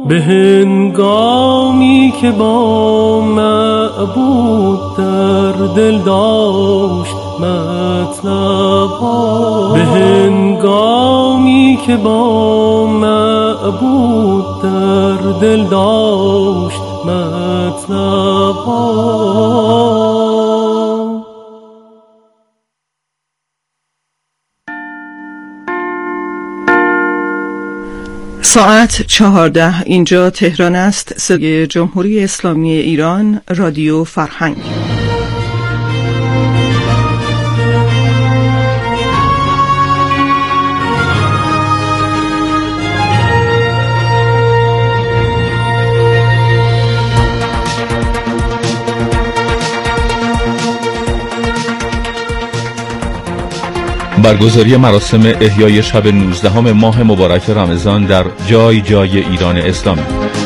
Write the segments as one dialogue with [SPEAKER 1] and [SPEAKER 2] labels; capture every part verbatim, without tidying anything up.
[SPEAKER 1] به هنگامی که با معبود در دل داشت مطلب‌ها، به هنگامی که با معبود در دل داشت مطلب‌ها.
[SPEAKER 2] ساعت چهارده، اینجا تهران است. صدای جمهوری اسلامی ایران، رادیو فرهنگ.
[SPEAKER 3] برگزاری مراسم احیای شب نوزدهم ماه مبارک رمضان در جای جای ایران اسلامی.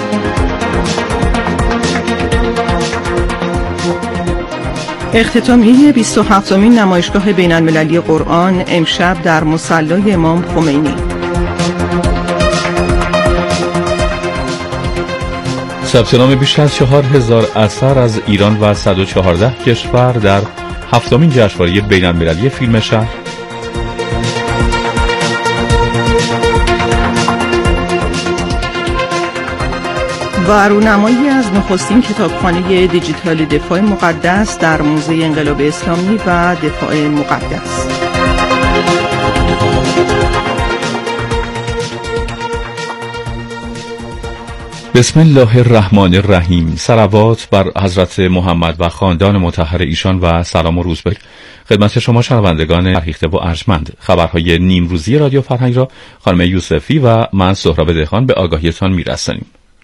[SPEAKER 2] اختتامیه بیست و هفتمین نمایشگاه بین المللی قرآن امشب در مصلی امام خمینی.
[SPEAKER 3] ثبت نام بیش از چهار هزار اثر از ایران و صد و چهارده کشور در هفتمین جشنواره بین المللی فیلم شهر.
[SPEAKER 2] و رونمایی از نخستین کتابخانه دیجیتال دفاع مقدس در موزه انقلاب اسلامی و دفاع مقدس.
[SPEAKER 3] بسم الله الرحمن الرحیم. صلوات بر حضرت محمد و خاندان مطهر ایشان و سلام و روز بر خدمت شما شنوندگان فرهیخته و ارجمند. خبرهای نیم روزی رادیو فرهنگ را خانم یوسفی و من سهراب دهقان به آگاهیتان میرسانیم.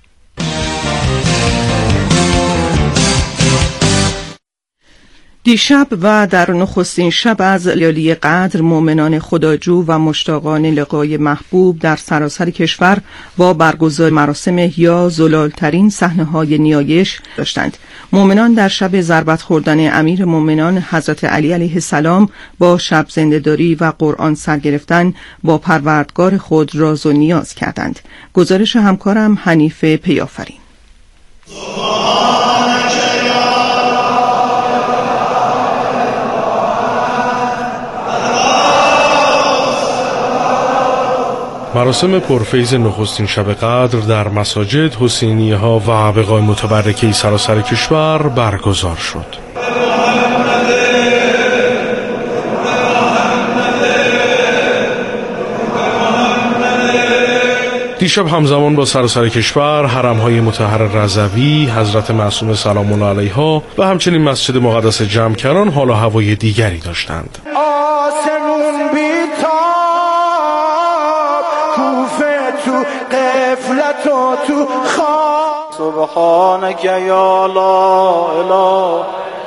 [SPEAKER 2] دیشب و در نخستین شب از لیلی قدر مؤمنان خداجو و مشتاقان لقای محبوب در سراسر کشور با برگزاری مراسم احیا زلالترین صحنه‌های نیایش داشتند. مؤمنان در شب ضربت خوردن امیر مؤمنان حضرت علی علیه السلام با شب زنده‌داری و قرآن سر گرفتن با پروردگار خود راز و نیاز کردند. گزارش همکارم حنیف پیافرین.
[SPEAKER 4] مراسم پرفیض نخستین شب قدر در مساجد، حسینیه ها و بقاع متبرکه سراسر کشور برگزار شد. دیشب همزمان با سراسر کشور حرم‌های مطهر رضوی، حضرت معصومه سلام الله علیها و همچنین مسجد مقدس جمکران حال و هوای دیگری داشتند. آسمون بی‌تاب کوفه تو قفلت و تو خواب سبحانک یا لا اله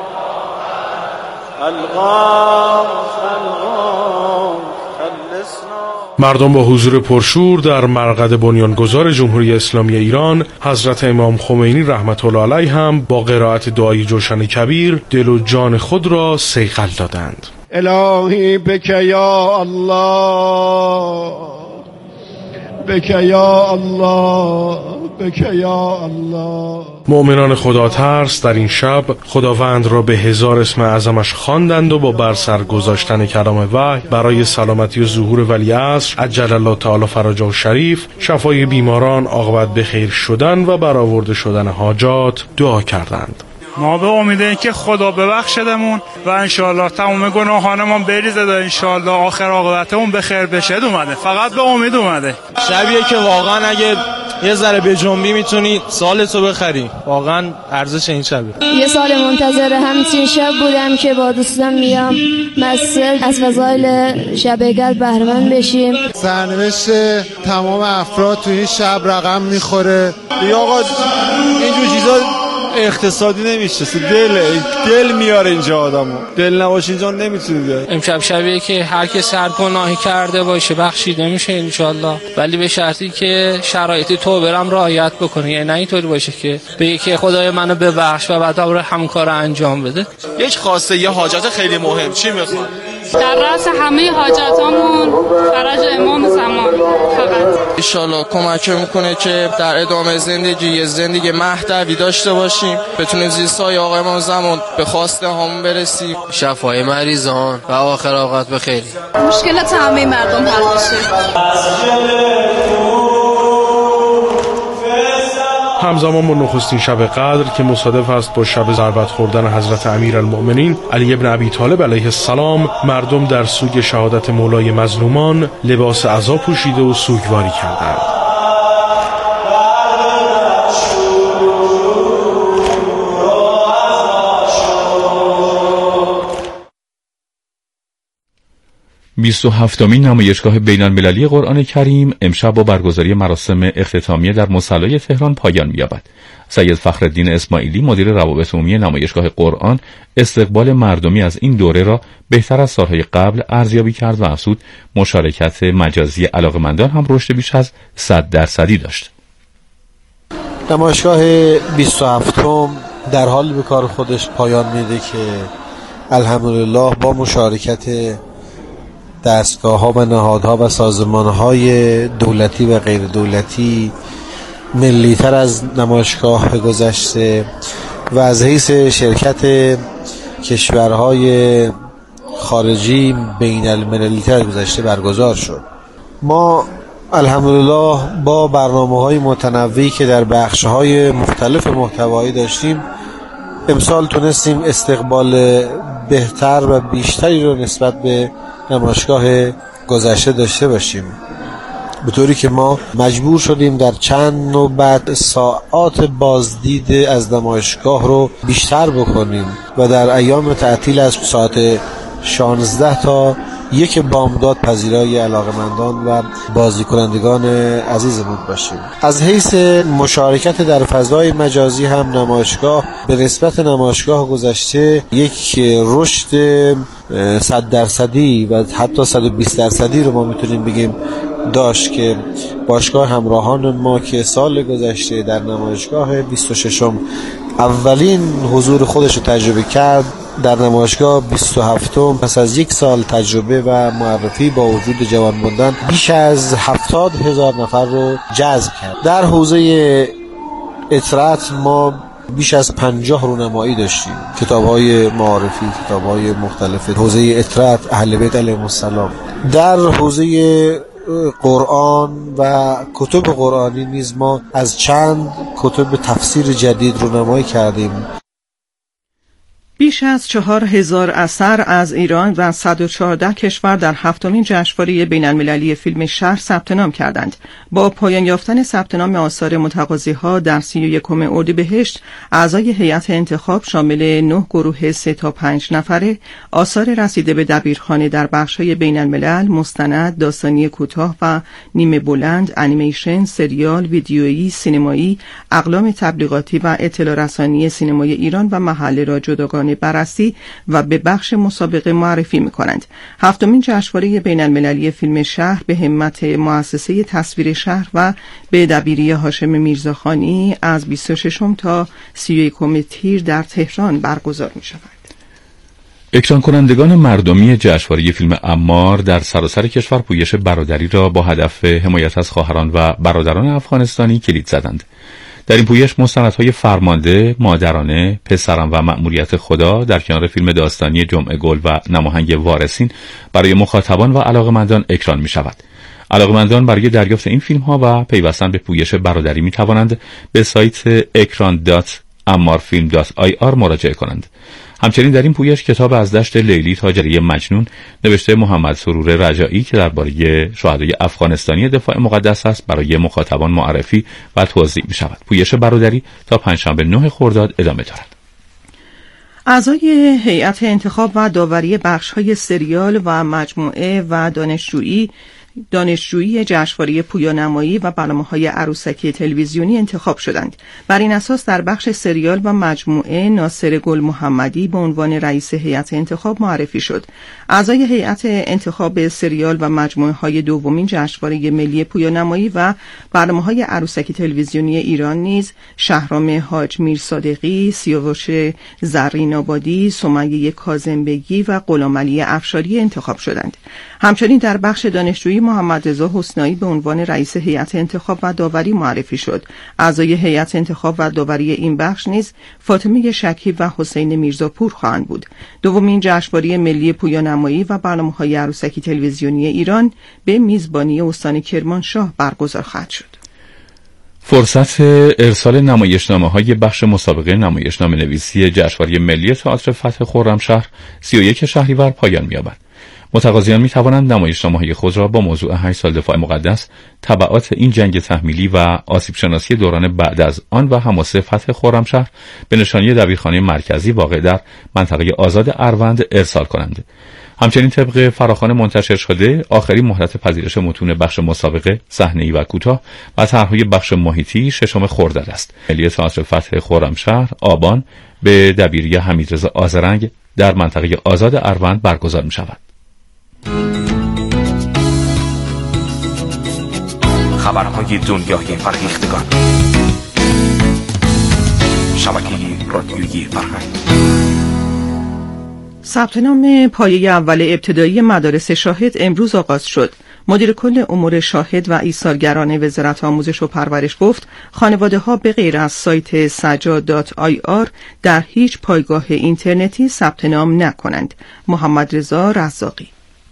[SPEAKER 4] الغاث الغاث خلصنا. مردم با حضور پرشور در مرقد بنیانگذار جمهوری اسلامی ایران حضرت امام خمینی رحمت الله علیه هم با قرائت دعای جوشن کبیر دل و جان خود را صیقل دادند. الهی بک یا الله، بک یا الله، بک یا الله. مؤمنان خدا ترس در این شب خداوند را به هزار اسم اعظمش خواندند و با برسر گذاشتن کلام وحی برای سلامتی و ظهور ولیعصر عجل الله تعالی فرجه شریف، شفای بیماران، عاقبت به خیر شدن و برآورده شدن حاجات دعا کردند.
[SPEAKER 5] ما به امید که خدا ببخشدمون و انشالله تمام گناهانمون بریزه و انشالله آخر عاقبتمون به خیر بشه اومده. فقط به امید اومده.
[SPEAKER 6] شبیه که واقعا اگه یه ذره به جنبی میتونی سالتو بخری، واقعا ارزش این شبه.
[SPEAKER 7] یه سال منتظر همچین شب بودم که با دوستان میام مسجد از فضایل شب قدر بهره‌مند بشیم.
[SPEAKER 8] سرنوشت تمام افراد تو این شب رقم میخوره. یا آقا اینجور چیزا اقتصادی نمیشه، دل دل میاره اینجا آدمو. دل نباشه اینجا نمیتونه بیاره.
[SPEAKER 9] امشب شبیه که هر کی سر گناهی کرده باشه بخشیده میشه انشالله، ولی به شرطی که شرایط توبه رو رعایت بکنه. یعنی نه اینطوری باشه که بگه که خدای منو ببخش و بعد آره همون کارو انجام بده.
[SPEAKER 6] یک خواسته یه حاجت خیلی مهم چی میخواد؟
[SPEAKER 10] در رأس همه حاجتامون فرج امام زمان فقط.
[SPEAKER 6] ان شاءالله کمک میکنه که در ادامه زندگی یه زندگی مهدوی داشته باشیم، بتونیم زیر سایه آقای امام زمان به خواسته هامون برسیم، شفای مریضان و آخر اوقات بخیر.
[SPEAKER 10] مشکلات همه مردم حل بشه.
[SPEAKER 4] همزمان با نخستین شب قدر که مصادف است با شب ضربت خوردن حضرت امیرالمؤمنین علی ابن ابی طالب علیه السلام، مردم در سوگ شهادت مولای مظلومان لباس عزا پوشیده و سوگواری کردند.
[SPEAKER 3] بیست و هفتمین نمایشگاه بین‌المللی قرآن کریم امشب با برگزاری مراسم اختتامیه در مصلی تهران پایان می‌یابد. سید فخرالدین اسماعیلی مدیر روابط عمومی نمایشگاه قرآن استقبال مردمی از این دوره را بهتر از سالهای قبل ارزیابی کرد و افزود مشارکت مجازی علاقه‌مندان هم رشد بیش از صد درصدی داشت.
[SPEAKER 11] نمایشگاه بیست و هفتم در حال به کار خودش پایان میده که الحمدلله با مشارکت دستگاه‌ها و نهادها و سازمان‌های دولتی و غیر دولتی ملی‌تر از نمایشگاه گذشته و از حیث شرکت کشورهای خارجی بین المللی‌تر گذشته برگزار شد. ما الحمدلله با برنامه‌های متنوعی که در بخش‌های مختلف محتوایی داشتیم امسال تونستیم استقبال بهتر و بیشتری رو نسبت به نمایشگاه گذشته داشته باشیم، به طوری که ما مجبور شدیم در چند نوبت ساعات بازدید از نمایشگاه رو بیشتر بکنیم و در ایام تعطیل از ساعت شانزده تا یک بامداد پذیرای علاقمندان و بازی کنندگان عزیزمون باشیم. از حیث مشارکت در فضای مجازی هم نمایشگاه به نسبت نمایشگاه گذشته یک رشد صد درصدی و حتی صد و بیست درصدی رو ما میتونیم بگیم داشت که باشگاه همراهان ما که سال گذشته در نمایشگاه بیست و ششم اولین حضور خودش رو تجربه کرد، در نمایشگاه بیست و هفتم پس از یک سال تجربه و معرفی با وجود جوان بودن بیش از هفتاد هزار نفر رو جذب کرد. در حوزه اطلاعات ما بیش از پنجاه رونمایی داشتیم، کتاب‌های معارفی، کتاب‌های مختلف حوزه اطلاعات اهل بیت علیهم السلام. در حوزه قرآن و کتب قرآنی نیز ما از چند کتب تفسیر جدید رونمایی کردیم.
[SPEAKER 2] بیش از چهار هزار اثر از ایران و صد و چهارده کشور در هفتمین جشنواره بین‌المللی فیلم شهر ثبت نام کردند. با پایان یافتن ثبت نام آثار متقاضی‌ها در سی و یکم اردیبهشت، اعضای هیئت انتخاب شامل نه گروه سه تا پنج نفره آثار رسیده به دبیرخانه در بخش‌های بین‌الملل، مستند، داستانی کوتاه و نیمه بلند، انیمیشن، سریال، ویدیویی، سینمایی، اقلام تبلیغاتی و اطلاع رسانی سینمای ایران و محله را جداگانه بررسی و به بخش مسابقه معرفی می‌کنند. هفتمین جشنواره بین‌المللی فیلم شهر به همت مؤسسه تصویر شهر و به دبیری هاشم میرزاخانی از بیست و ششم تا سی و یکم تیر در تهران برگزار می‌شود.
[SPEAKER 3] اکران کنندگان مردمی جشنواره فیلم عمار در سراسر کشور پویش برادری را با هدف حمایت از خواهران و برادران افغانستانی کلید زدند. در این پویش مستندهای فرمانده، مادرانه، پسرم و مأموریت خدا در کنار فیلم داستانی جمعه گل و نماهنگ وارثین برای مخاطبان و علاقمندان اکران می شود. علاقمندان برای دریافت این فیلم ها و پیوستن به پویش برادری می توانند به سایت ekran دات ammarfilm دات آی آر مراجعه کنند. همچنین در این پویش کتاب از دشت لیلی تا جریه مجنون نوشته محمد سرور رجایی که درباره شهدای افغانستانی دفاع مقدس است برای مخاطبان معرفی و توضیح می شود. پویش برادری تا پنجشنبه نه خرداد ادامه دارد.
[SPEAKER 2] اعضای هیئت انتخاب و داوری بخش‌های سریال و مجموعه و دانشجویی دانشجویی جشنواره پویانمایی و برنامه‌های عروسکی تلویزیونی انتخاب شدند. بر این اساس در بخش سریال و مجموعه ناصر گل محمدی به عنوان رئیس هیئت انتخاب معرفی شد. اعضای هیئت انتخاب سریال و مجموعه‌های دومین جشنواره ملی پویانمایی و برنامه‌های عروسکی تلویزیونی ایران نیز شهرام حاج میر صادقی، سیاوش زرین آبادی، سمیه کاظم‌بگی و غلامعلی افشاری انتخاب شدند. همچنین در بخش دانشجویی محمد رضا حسنایی به عنوان رئیس هیئت انتخاب و داوری معرفی شد. اعضای هیئت انتخاب و داوری این بخش نیز فاطمه شکیب و حسین میرزاپور خواهند بود. دومین جشنواره ملی پویانمایی و برنامه‌های عروسکی تلویزیونی ایران به میزبانی استان کرمانشاه برگزار خواهد شد.
[SPEAKER 3] فرصت ارسال نمایشنامه‌های بخش مسابقه نمایشنامه نویسی جشنواره ملی تئاتر فتح خرمشهر سی و یک شهریور پایان می‌یابد. متقاضیان می‌توانند نمایشنامه‌های خود را با موضوع هشت سال دفاع مقدس، تبعات این جنگ تحمیلی و آسیب‌شناسی دوران بعد از آن و حماسه فتح خرمشهر به نشانی دبیرخانه مرکزی واقع در منطقه آزاد اروند ارسال کنند. همچنین طبق فراخوان منتشر شده، آخرین مهلت پذیرش متون بخش مسابقه صحنه‌ای و کوتاه و طرح‌های بخش محیطی ششم خرداد است. ملی تئاتر فتح خرمشهر آبان به دبیری حمیدرضا آذرنگ در منطقه آزاد اروند برگزار می‌شود.
[SPEAKER 12] خبرهای دنیای فرهیختگان، شبکه رادیویی فرهنگ.
[SPEAKER 2] ثبت نام پایه اول ابتدایی مدارس شاهد امروز آغاز شد. مدیر کل امور شاهد و ایثارگران وزارت آموزش و پرورش گفت خانواده ها به غیر از سایت سجاد دات آی آر در هیچ پایگاه اینترنتی ثبت نام نکنند. محمد رضا رزاقی: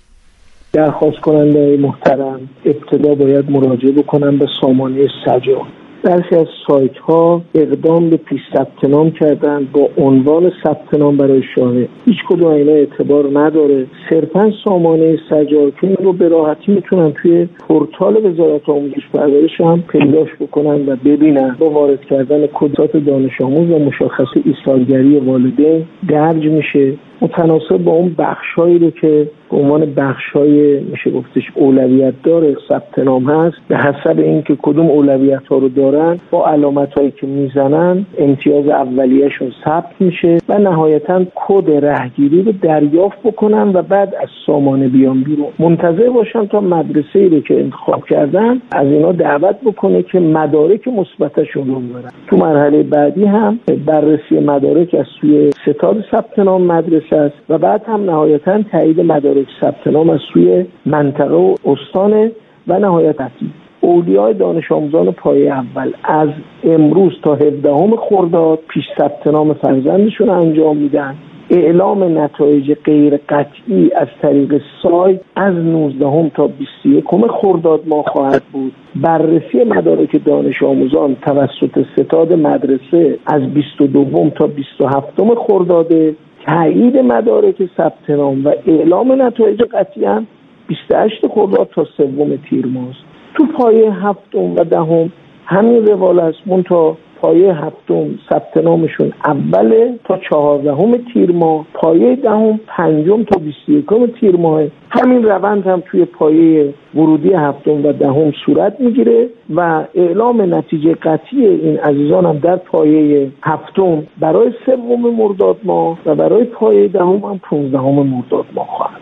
[SPEAKER 13] درخواست کننده محترم ابتدا باید مراجعه بکنن به سامانه سجاد. برخی از سایت ها اقدام به پیش ثبت نام کردن با عنوان ثبت نام برای شاهد. هیچ کدوم اینا اعتبار نداره. صرفا سامانه سجاد که این رو به راحتی میتونن توی پورتال وزارت آموزش و پرورش هم پیداش بکنن و ببینن. با وارد کردن کدات دانش آموز و مشخص ایثارگری والدین درج میشه، متناسب با اون بخش‌هایی رو که به عنوان بخش‌های میشه گفتش اولویت داره ثبت نام هست، به حسب اینکه کدوم اولویت‌ها رو دارن با علامت‌هایی که میزنن امتیاز اولیه‌شون ثبت میشه و نهایتاً کد رهگیری رو دریافت بکنن و بعد از سامانه بیان بیرون. منتظر باشن تا مدرسه‌ای رو که انتخاب کردن از اینا دعوت بکنه که مدارک مثبتشون رو ببرن. تو مرحله بعدی هم بررسی مدارک از سوی ستاد ثبت نام مدرسه است و بعد هم نهایتاً تایید مدارک ثبت نام از سوی منطقه و استان و نهایتاً اولیای دانش آموزان پایه اول از امروز تا هفدهم خرداد پیش ثبت نام فرزندشون انجام میدن. اعلام نتایج غیر قطعی از طریق سایت از نوزدهم تا بیست و یکم خرداد ماه خواهد بود. بررسی مدارک دانش آموزان توسط ستاد مدرسه از بیست و دوم تا بیست و هفتم خرداد. تایید مدارک ثبت نام و اعلام نتایج قطعی هم بیست و هشت خرداد تا سوم تیر ماه. تو پایه هفتم و دهم همین روال است، منتها پایه هفتم ثبت نامشون اوله تا چهاردهم تیر ماه، پایه دهم پنجم تا بیست و یکم تیر ماه. همین روند هم توی پایه ورودی هفتم و دهم صورت میگیره و اعلام نتیجه قطعی این عزیزان هم در پایه هفتم برای سوم مرداد ماه و برای پایه دهم هم پانزدهم مرداد ماه خواهد.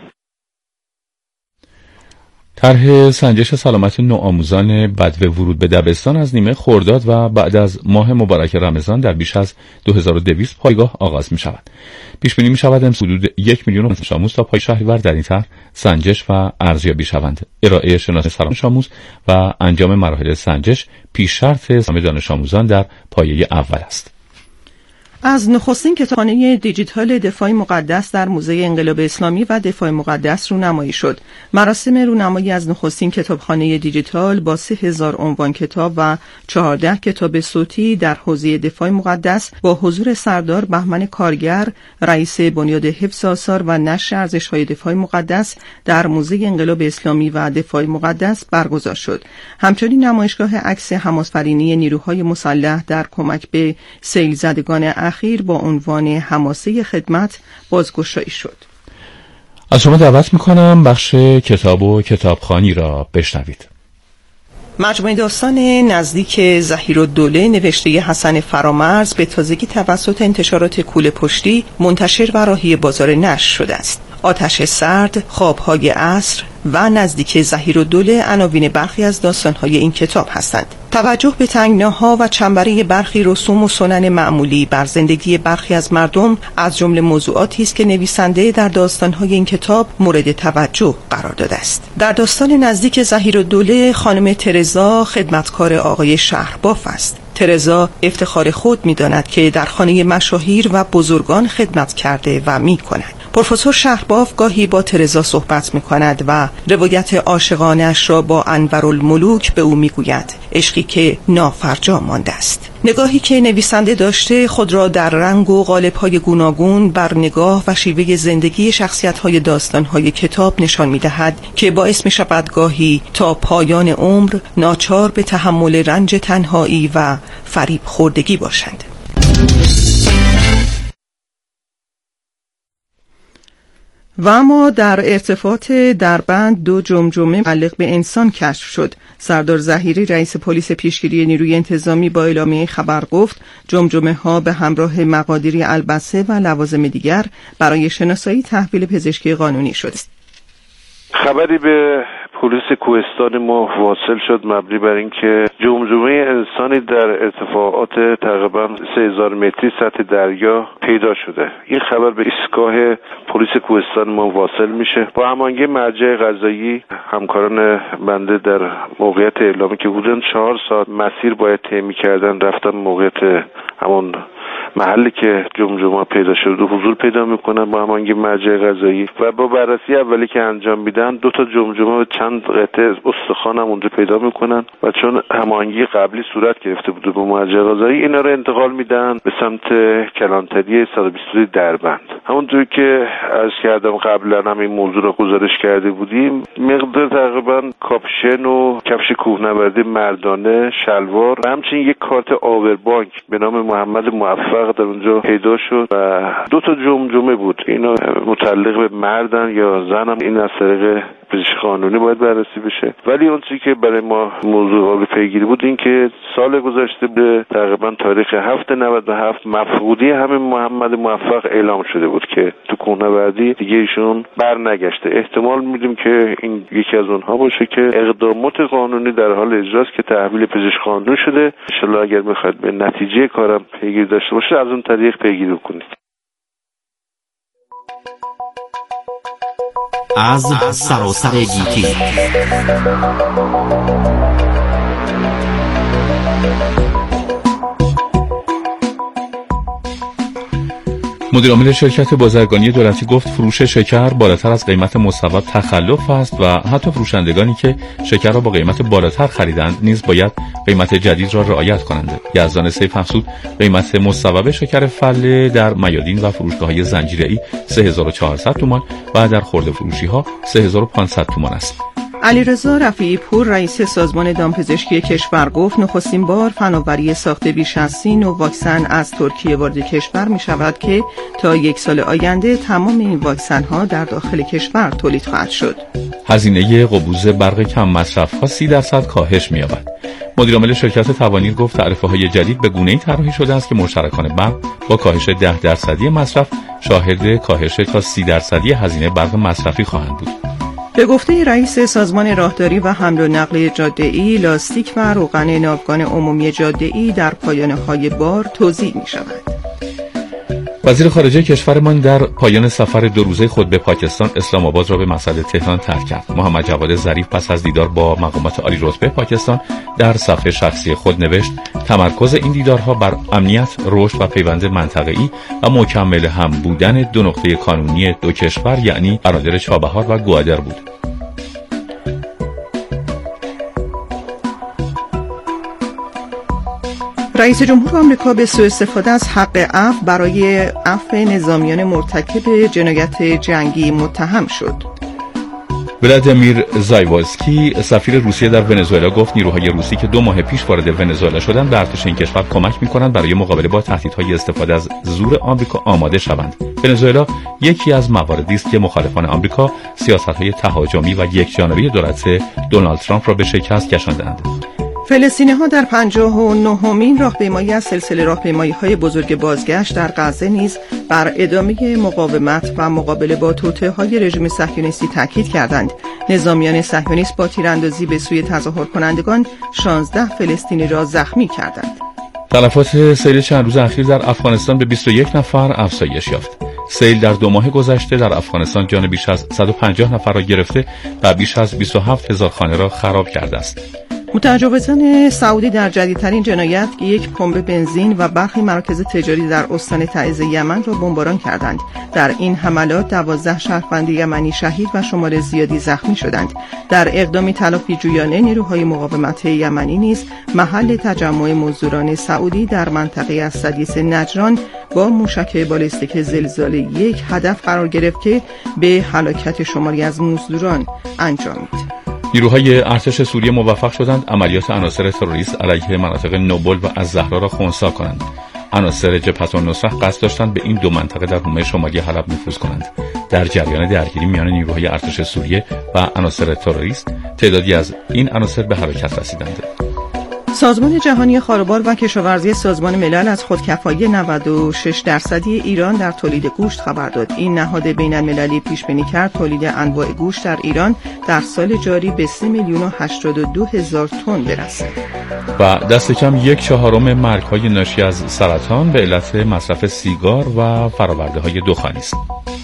[SPEAKER 3] طرح سنجش سلامت نوآموزان بدو ورود به دبستان از نیمه خرداد و بعد از ماه مبارک رمضان در بیش از دو هزار و دویست پایگاه آغاز می شود. پیش بینی می شود امسال حدود یک میلیون دانش آموز تا پای شهریور در این طرح سنجش و ارزیابی شوند. ارائه شناسنامه سلامت آموز و انجام مراحل سنجش پیش شرط دانش آموزان در پایه اول است.
[SPEAKER 2] از نخستین کتابخانه دیجیتال دفاع مقدس در موزه انقلاب اسلامی و دفاع مقدس رونمایی شد. مراسم رونمایی از نخستین کتابخانه دیجیتال با سه هزار عنوان کتاب و چهارده کتاب صوتی در حوزه دفاع مقدس با حضور سردار بهمن کارگر، رئیس بنیاد حفظ آثار و نشر ارزش‌های دفاع مقدس در موزه انقلاب اسلامی و دفاع مقدس برگزار شد. همچنین نمایشگاه عکس حماس‌آفرینی نیروهای مسلح در کمک به سیل زدگان اخیر با عنوان حماسه خدمت بازگشایی شد.
[SPEAKER 3] از شما دعوت میکنم بخش کتاب و کتابخوانی را بشنوید.
[SPEAKER 2] مجموعه داستان نزدیک ظهیرالدوله نوشته حسن فرامرز به تازگی توسط انتشارات کوله پشتی منتشر و راهی بازار نشر شده است. آتش سرد، خوابهای عصر و نزدیک ظهیرالدوله عناوین برخی از داستانهای این کتاب هستند. توجه به تنگناها و چنبره برخی رسوم و سنن معمولی بر زندگی برخی از مردم از جمله موضوعاتی است که نویسنده در داستان‌های این کتاب مورد توجه قرار داده است. در داستان نزدیک ظهیرالدوله خانم ترزا خدمتکار آقای شهرباف است. ترزا افتخار خود می‌داند که در خانه مشاهیر و بزرگان خدمت کرده و می‌کند. پروفسور شهرباف گاهی با ترزا صحبت می‌کند و روایت عاشقانه‌اش را با انورالملوک به او می‌گوید، عشقی که نافرجا مانده است. نگاهی که نویسنده داشته خود را در رنگ و قالب‌های گوناگون بر نگاه و شیوه زندگی شخصیت‌های داستان‌های کتاب نشان می‌دهد که باعث می‌شود گاهی تا پایان عمر ناچار به تحمل رنج تنهایی و فریب خوردگی باشند. و اما در ارتفاعات دربند دو جمجمه متعلق به انسان کشف شد. سردار ظهیری رئیس پلیس پیشگیری نیروی انتظامی با اعلامیه خبر گفت جمجمه ها به همراه مقادیری البسه و لوازم دیگر برای شناسایی تحویل پزشکی قانونی شد.
[SPEAKER 14] خبری به پلیس کوهستان ما واصل شد مبنی بر اینکه جمجمه انسانی در ارتفاعات تقریبا سه هزار متری سطح دریا پیدا شده. این خبر به ایستگاه پلیس کوهستان ما واصل میشه. با هماهنگی مرجع قضایی همکاران بنده در موقعیت اعلامی که حدود چهار ساعت مسیر باید طی می‌کردن رفتن موقعیت همون محلی که جمجمه پیدا شده حضور پیدا میکنن با هماهنگی مرجع قضایی و با بررسی اولی که انجام میدن دو تا جمجمه و چند قطعه استخوان هم اونجا پیدا میکنن و چون هماهنگی قبلی صورت گرفته بوده با مرجع قضایی اینا رو انتقال میدن به سمت کلانتری صد و بیست و دو دربند. همونطور که عرض کردم قبلا هم این موضوع رو گزارش کرده بودیم، مقدار تقریبا کاپشن و کفش کوهنوردی مردانه، شلوار و همچنین یک کارت آوربانک به نام محمد موفق در اونجا پیدا شد و دو تا جمجمه بود. اینا متعلق به مردن یا زنم، این از طریق پزشکی قانونی باید بررسی بشه. ولی اون چیزی که برای ما موضوع قابل پیگیری بود این که سال گذشته به تقریبا تاریخ هفت نود و هفت مفقودی همین محمد موفق اعلام شده بود که تو کوهنوردی دیگه ایشون بر نگشته. احتمال میدیم که این یکی از اونها باشه که اقدامات قانونی در حال اجراست که تحویل پزشکی قانونی شده. ان شاءالله اگر میخواید به نتیجه کارم پیگیری داشته باشه از اون طریق پیگیری کنید.
[SPEAKER 15] از سراسر گیتی
[SPEAKER 3] مدیرعامل شرکت بازرگانی دولتی گفت فروش شکر بالاتر از قیمت مصوب تخلف است و حتی فروشندگانی که شکر را با قیمت بالاتر خریدند نیز باید قیمت جدید را رعایت کنند. یزدان سیف افزود قیمت مصوب شکر فله در میادین و فروشگاه‌های زنجیره‌ای سه هزار و چهارصد تومان و در خرده فروشی‌ها سه هزار و پانصد تومان است.
[SPEAKER 2] علیرضا رفیعی پور رئیس سازمان دامپزشکی کشور گفت نخستین بار فناوری ساخت بیش از سی نوع واکسن از ترکیه وارد کشور می شود که تا یک سال آینده تمام این واکسن ها در داخل کشور تولید خواهد شد.
[SPEAKER 3] هزینه قبوز برق کم مصرف ها سی درصد کاهش می یابد. مدیرعامل شرکت توانیر گفت تعرفه های جدید به گونه‌ای طراحی شده است که مشترکان برق با کاهش ده درصدی مصرف شاهد کاهش تا سی درصدی هزینه برق مصرفی خواهند بود.
[SPEAKER 2] به گفته رئیس سازمان راهداری و حمل و نقل جاده‌ای، لاستیک و روغن ناوگان عمومی جاده‌ای در پایانه‌های بار توزیع می‌شود.
[SPEAKER 3] وزیر خارجه کشورمان در پایان سفر دو روزه خود به پاکستان اسلام آباد را به مقصد تهران ترک کرد. محمد جواد ظریف پس از دیدار با مقامات عالی رتبه پاکستان در صفحه شخصی خود نوشت تمرکز این دیدارها بر امنیت، رشد و پیوند منطقه‌ای و مکمل هم بودن دو نقطه کانونی دو کشور یعنی بنادر چابهار و گوادر بود.
[SPEAKER 2] رئیس جمهور آمریکا به سوء استفاده از حق عفو برای عفو نظامیان مرتکب جنایت جنگی متهم شد.
[SPEAKER 3] ولادیمیر زایوالسکی سفیر روسیه در ونزوئلا گفت نیروهای روسی که دو ماه پیش وارد ونزوئلا شدند به ارتش این کشور کمک می‌کنند برای مقابله با تهدیدهای استفاده از زور آمریکا آماده شوند. ونزوئلا یکی از مواردی است که مخالفان آمریکا سیاست‌های تهاجمی و یکجانبه دولت دونالد ترامپ را به شکست کشاندند.
[SPEAKER 2] فلسطینی‌ها در پنجاه و نهمین راهپیمایی از سلسله راهپیمایی‌های بزرگ بازگشت در غزه نیز بر ادامه مقاومت و مقابله با توطئه‌های رژیم صهیونیستی تاکید کردند. نظامیان صهیونیست با تیراندازی به سوی تظاهر کنندگان شانزده فلسطینی را زخمی کردند.
[SPEAKER 3] تلفات سیل چند روز اخیر در افغانستان به بیست و یک نفر افزایش یافت. سیل در دو ماه گذشته در افغانستان جان بیش از صد و پنجاه نفر را گرفته و بیش از بیست و هفت هزار خانه را خراب کرده است.
[SPEAKER 2] متجاوزان سعودی در جدیدترین جنایت یک پمپ بنزین و برخی مراکز تجاری در استان تعز یمن را بمباران کردند. در این حملات دوازده شهروند یمنی شهید و شمار زیادی زخمی شدند. در اقدامی تلافی جویانه نیروهای مقاومت یمنی نیز محل تجمع مزدوران سعودی در منطقه از سدیس نجران با موشک بالستیک زلزال یک هدف قرار گرفت که به هلاکت شماری از مزدوران انجامید.
[SPEAKER 3] نیروهای ارتش سوریه موفق شدند عملیات عناصر تروریست علیه مناطق نوبل و الزهرا را خنثی کنند. عناصر جبهة النصرة قصد داشتند به این دو منطقه در حومه شمالی حلب نفوذ کنند. در جریان درگیری میان نیروهای ارتش سوریه و عناصر تروریست تعدادی از این عناصر به هلاکت رسیدند.
[SPEAKER 2] سازمان جهانی خاروبار و کشاورزی سازمان ملل از خودکفایی نود و شش درصدی ایران در تولید گوشت خبر داد. این نهاد بین المللی پیش بینی کرد تولید انواع گوشت در ایران در سال جاری به سه میلیون و هشتاد و دو هزار تن برسد.
[SPEAKER 3] و دست کم یک چهارم مرگ‌های ناشی از سرطان به علت مصرف سیگار و فرآورده‌های دخانی است.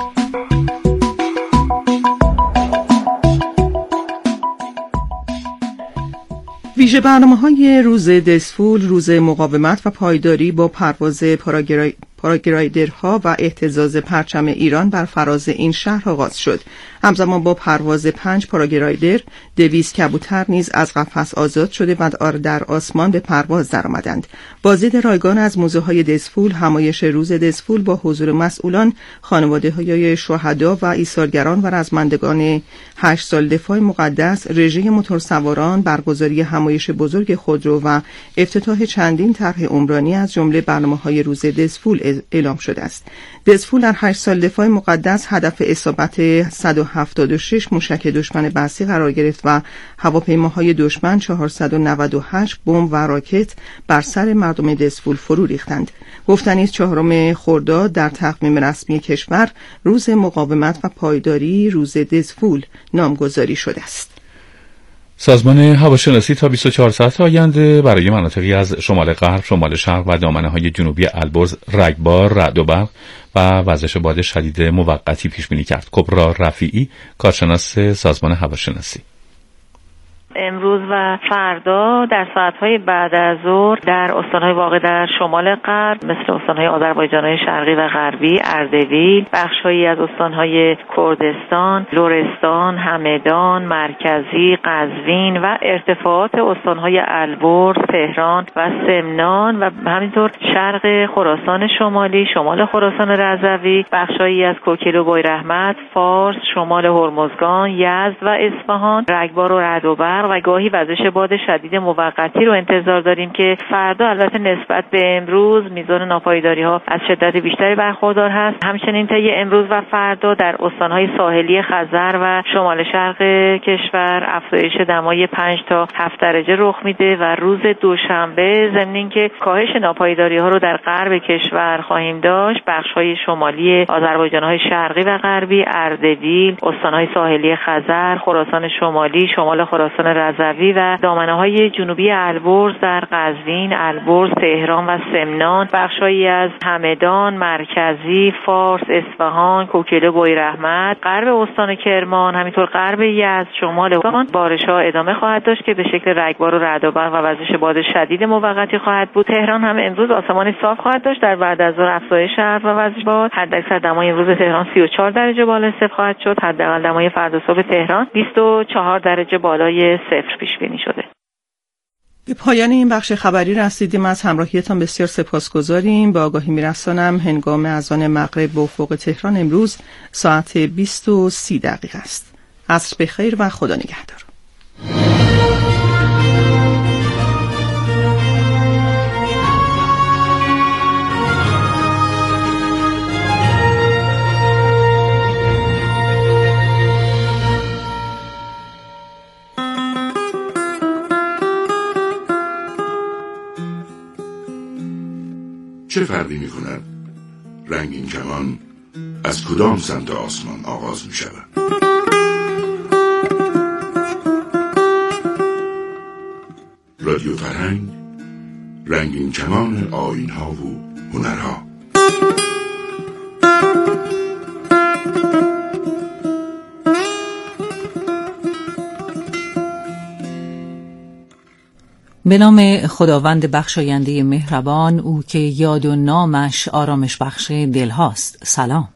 [SPEAKER 2] ویژه برنامه‌های روز دسفول، روز مقاومت و پایداری با پرواز پاراگرای پاراگلایدرها و اهتزاز پرچم ایران بر فراز این شهر آغاز شد. همزمان با پرواز پنج پاراگلایدر، دویست کبوتر نیز از قفس آزاد شده و در آسمان به پرواز درآمدند. بازدید رایگان از موزه‌های دسفول، همایش روز دسفول با حضور مسئولان، خانواده‌های شهدا و ایثارگران و رزمندگان هشت سال دفاع مقدس، رژه موتورسواران، برگزاری همایش بزرگ خودرو و افتتاح چندین طرح عمرانی از جمله برنامه‌های روز دسفول اعلام شده است. دسفول در هشت سال دفاع مقدس هدف اصابت صد و هفتاد و شش موشک دشمن بحثی قرار گرفت و هواپیماهای دشمن چهارصد و نود و هشت بمب و راکت بر سر مردم دسفول فرو ریختند. گفتنی است چهارم خرداد در تقویم رسمی کشور روز مقاومت و پایداری روز دسفول نامگذاری شده است.
[SPEAKER 3] سازمان هواشناسی تا بیست و چهار ساعت آینده برای مناطقی از شمال غرب، شمال شرق و دامنه‌های جنوبی البرز رگبار، رعد و برق و وزش باد شدید موقتی پیش بینی کرد. کبرا رفیعی، کارشناس سازمان هواشناسی:
[SPEAKER 16] امروز و فردا در ساعت‌های بعد از ظهر در استان‌های واقع در شمال غرب مثل استان‌های آذربایجان‌های شرقی و غربی، اردبیل، بخش‌هایی از استان‌های کردستان، لرستان، همدان، مرکزی، قزوین و ارتفاعات استان‌های البرز، تهران و سمنان و همینطور شرق خراسان شمالی، شمال خراسان رضوی، بخش‌هایی از کوکیل و بویراحمد، فارس، شمال هرمزگان، یزد و اصفهان، رگبار و رعد و برق و گاهی وزش باد شدید موقتی رو انتظار داریم که فردا البته نسبت به امروز میزان ناپایداری ها از شدت بیشتری برخوردار هست. همچنین طی امروز و فردا در استانهای ساحلی خزر و شمال شرق کشور افزایش دمای پنج تا هفت درجه رخ میده و روز دوشنبه ضمن اینکه کاهش ناپایداری ها رو در غرب کشور خواهیم داشت، بخش‌های شمالی آذربایجان‌های شرقی و غربی، اردبیل، استانهای ساحلی خزر، خراسان شمالی، شمال خراسان رضوی و دامنه‌های جنوبی البرز در قزوین، البرز، تهران و سمنان، بخش‌هایی از همدان، مرکزی، فارس، اصفهان، کوکیل بویراحمد، غرب استان کرمان، همینطور غرب یزد، شمال استان بارش‌ها ادامه خواهد داشت که به شکل رگبار و رعد و برق و وزش باد شدید موقتی خواهد بود. تهران هم امروز آسمان صاف خواهد داشت، در بعد از ظهر افزایش ابر و وزش باد. حداکثر دمای امروز تهران سی و چهار درجه بالای صفر خواهد شد. حداقل دمای فردا صبح تهران بیست و چهار درجه بالای صفر پیش بینی شده.
[SPEAKER 2] به پایان این بخش خبری رسیدیم. از همراهیتان بسیار سپاسگزاریم. به آگاهی میرسانم هنگام اذان مغرب به افق تهران امروز ساعت بیست و سی دقیقه است. عصر بخیر و خدا نگهدار.
[SPEAKER 17] چه فرقی می کند رنگین کمان از کدام سمت آسمان آغاز می شود؟ رادیو فرهنگ، رنگین کمان آیین‌ها و هنرها.
[SPEAKER 18] به نام خداوند بخشاینده مهربان، او که یاد و نامش آرامش بخش دل هاست. سلام.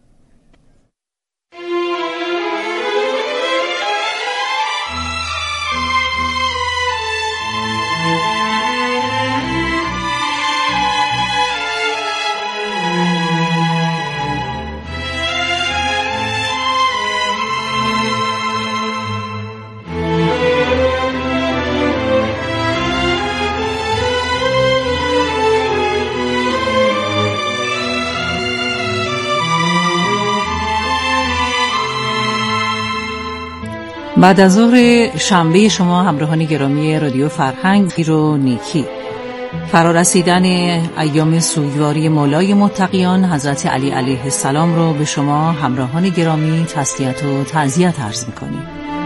[SPEAKER 18] بعد از ظهر شنبه شما همراهان گرامی رادیو فرهنگ رو نیکی، فرارسیدن ایام سوگواری مولای متقیان حضرت علی علیه السلام رو به شما همراهان گرامی تسلیت و تعزیت عرض می‌کنیم.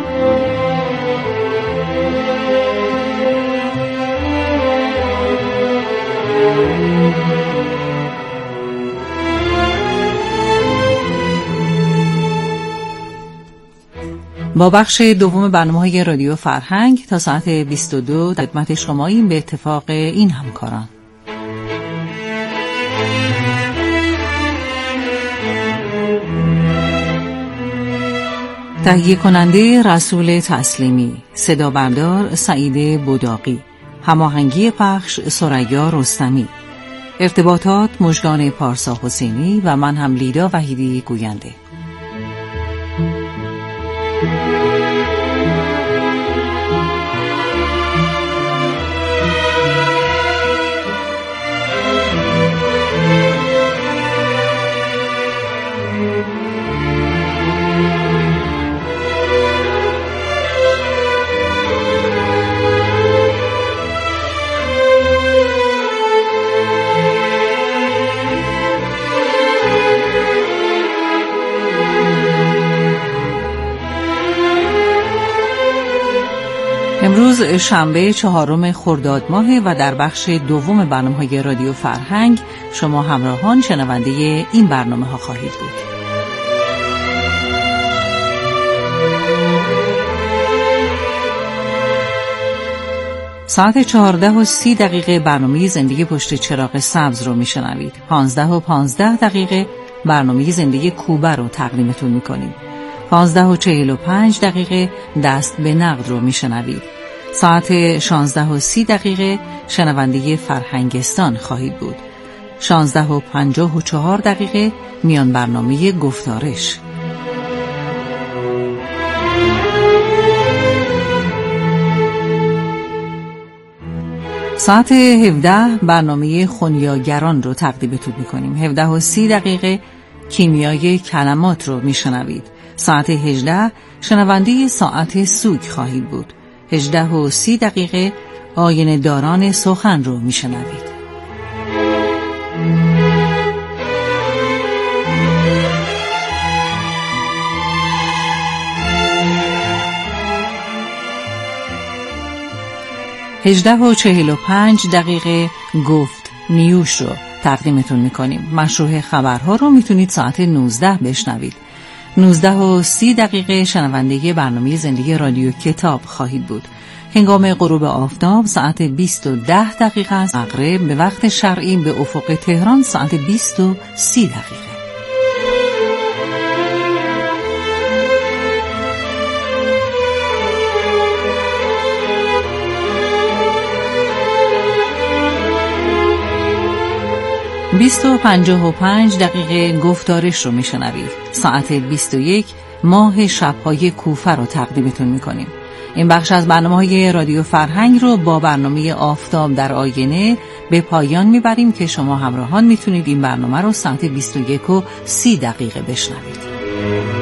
[SPEAKER 18] با بخش دوم برنامه‌های رادیو فرهنگ تا ساعت بیست و دو در خدمت شماییم به اتفاق این همکاران. تهیه کننده رسول تسلیمی، صدا بردار سعید بوداقی، هماهنگی پخش ثریا رستمی، ارتباطات مژگان پارسا حسینی و من هم لیدا وحیدی گوینده. امروز شنبه چهارم خرداد ماه و در بخش دوم برنامه‌های رادیو فرهنگ شما همراهان شنونده این برنامه ها خواهید بود. ساعت چهارده و سی دقیقه برنامه زندگی پشت چراغ سبز رو میشنوید. پانزده و پانزده دقیقه برنامه زندگی کوبه رو تقدیمتون میکنیم. پانزده و چهل و پنج دقیقه دست به نقد رو میشنوید. ساعت شانزده و سی دقیقه شنونده فرهنگستان خواهید بود. شانزده و پنجاه و چهار دقیقه میان برنامه گفتارش. ساعت هفده برنامه خونیاگران رو تقدیمتون میکنیم. هفده و سی دقیقه کیمیای کلمات رو میشنوید. ساعت هجده شنونده ساعت سوگ خواهید بود. هجده و سی دقیقه آینه داران سخن رو میشنوید. هجده و چهل و پنج دقیقه گفت نیوش رو تقدیمتون میکنیم. مشروع خبرها رو میتونید ساعت نوزده بشنوید. نوزده و سی دقیقه شنونده برنامه زندگی رادیو کتاب خواهید بود. هنگام غروب آفتاب ساعت بیست و ده دقیقه است. مغرب به وقت شرعی به افق تهران ساعت بیست و سی دقیقه. بیست و پنجاه و پنج دقیقه گفتارش رو میشنوید. ساعت بیست و یک ماه شب‌های کوفه رو تقدیمتون میکنیم. این بخش از برنامه‌های رادیو فرهنگ رو با برنامه آفتاب در آینه به پایان میبریم که شما همراهان میتونید این برنامه رو ساعت بیست و یک و سی دقیقه بشنوید.